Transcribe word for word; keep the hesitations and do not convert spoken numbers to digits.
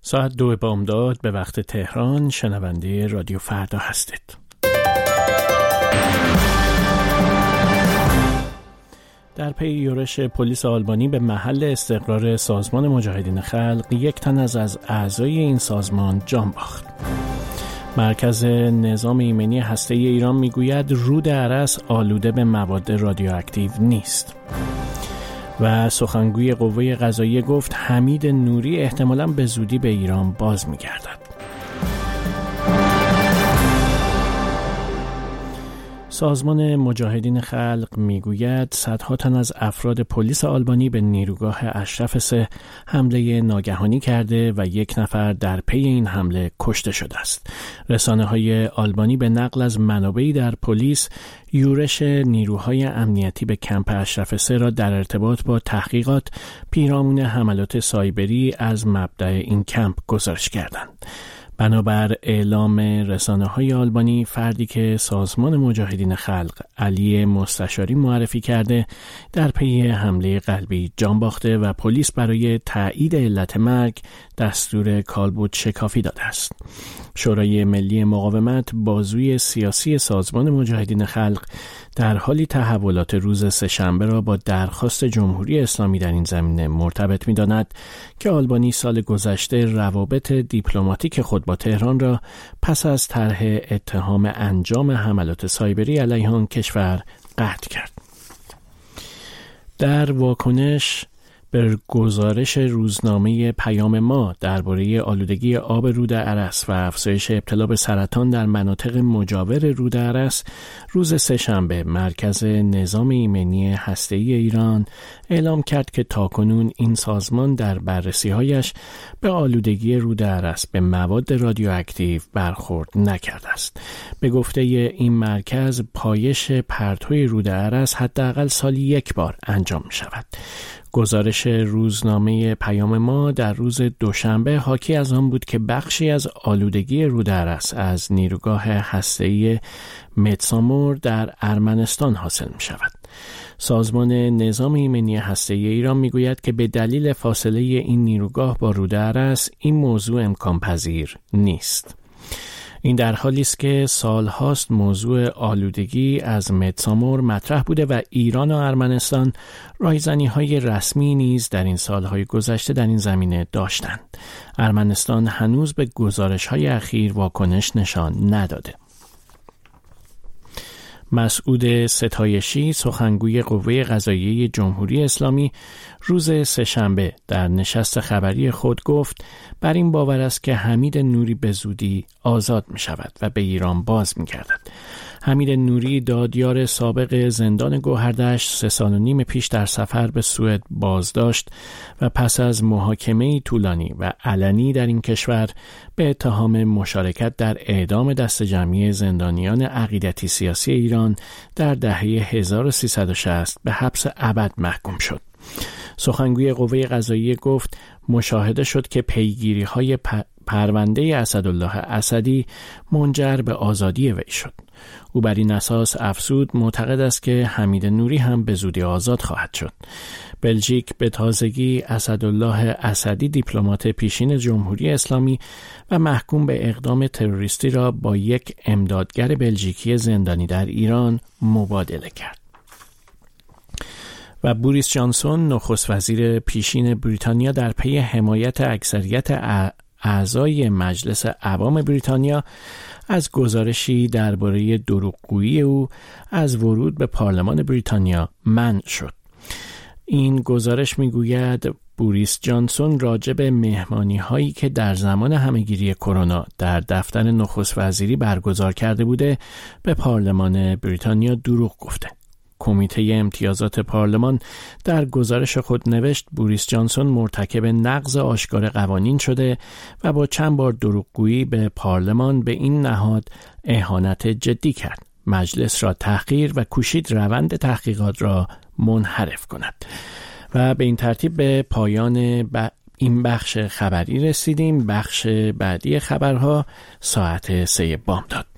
ساعت دو بامداد به وقت تهران. شنونده رادیو فردا هستید. در پی یورش پلیس آلبانی به محل استقرار سازمان مجاهدین خلق، یک تن از از اعضای این سازمان جان باخت. مرکز نظام ایمنی هسته‌ای ایران میگوید رود ارس آلوده به مواد رادیواکتیو نیست. و سخنگوی قوه قضاییه گفت حمید نوری احتمالاً به زودی به ایران باز می‌گردد. سازمان مجاهدین خلق میگوید صدها تن از افراد پلیس آلبانی به نیروگاه اشرف سه حمله ناگهانی کرده و یک نفر در پی این حمله کشته شده است. رسانه‌های آلبانی به نقل از منابعی در پلیس یورش نیروهای امنیتی به کمپ اشرف سه را در ارتباط با تحقیقات پیرامون حملات سایبری از مبدأ این کمپ گزارش کردند. بنابر اعلام رسانه‌های آلبانی، فردی که سازمان مجاهدین خلق علی مستشاری معرفی کرده در پی حمله قلبی جان باخته و پلیس برای تایید علت مرگ دستور کالبد شکافی داده است. شورای ملی مقاومت، بازوی سیاسی سازمان مجاهدین خلق، در حالی تحولات روز سه‌شنبه را با درخواست جمهوری اسلامی در این زمینه مرتبط می‌داند که آلبانی سال گذشته روابط دیپلماتیک خود با تهران را پس از طرح اتهام انجام حملات سایبری علیه آن کشور قطع کرد. در واکنش به گزارش روزنامه پیام ما درباره آلودگی آب رود ارس و افزایش ابتلا به سرطان در مناطق مجاور رود ارس، روز سه‌شنبه مرکز نظام ایمنی هسته‌ای ایران اعلام کرد که تاکنون این سازمان در بررسی‌هایش به آلودگی رود ارس به مواد رادیواکتیو برخورد نکرده است. به گفته این مرکز، پایش پرتوی رود ارس حداقل سالی یک بار انجام می‌شود. گزارش روزنامه پیام ما در روز دوشنبه حاکی از آن بود که بخشی از آلودگی رود ارس از نیروگاه هسته‌ای متسامور در ارمنستان حاصل می شود. سازمان نظام ایمنی هسته‌ای ایران می گوید که به دلیل فاصله این نیروگاه با رود ارس این موضوع امکان پذیر نیست. این در حالی است که سالهاست موضوع آلودگی از متسامور مطرح بوده و ایران و ارمنستان رایزنی‌های رسمی نیز در این سالهای گذشته در این زمینه داشتند. ارمنستان هنوز به گزارش‌های اخیر واکنش نشان نداده. مسعود ستایشی، سخنگوی قوه قضاییه جمهوری اسلامی، روز سه‌شنبه در نشست خبری خود گفت بر این باور است که حمید نوری به زودی آزاد می شود و به ایران باز می گردد. حمید نوری، دادیار سابق زندان گوهردشت، سه سال و نیم پیش در سفر به سوئد بازداشت و پس از محاکمه طولانی و علنی در این کشور به اتهام مشارکت در اعدام دسته جمعی زندانیان عقیدتی سیاسی ایران در دهه هزار و سیصد و شصت به حبس ابد محکوم شد. سخنگوی قوه قضاییه گفت مشاهده شد که پیگیری‌های پ... پرونده اسدالله اسدی منجر به آزادی وی شد. او بر این اساس افزود معتقد است که حمید نوری هم به زودی آزاد خواهد شد. بلژیک به تازگی اسدالله اسدی، دیپلمات پیشین جمهوری اسلامی و محکوم به اقدام تروریستی، را با یک امدادگر بلژیکی زندانی در ایران مبادله کرد. و بوریس جانسون، نخست وزیر پیشین بریتانیا، در پی حمایت اکثریت اعضای مجلس عوام بریتانیا از گزارشی درباره دروغگویی او از ورود به پارلمان بریتانیا منع شد. این گزارش میگوید بوریس جانسون راجع به مهمانی هایی که در زمان همهگیری کرونا در دفتر نخست وزیری برگزار کرده بوده به پارلمان بریتانیا دروغ گفته. کمیته امتیازات پارلمان در گزارش خود نوشت بوریس جانسون مرتکب نقض آشکار قوانین شده و با چند بار دروغگویی به پارلمان به این نهاد اهانت جدی کرد. مجلس را تحقیر و کوشید روند تحقیقات را منحرف کند. و به این ترتیب به پایان ب... این بخش خبری رسیدیم. بخش بعدی خبرها ساعت سه بامداد.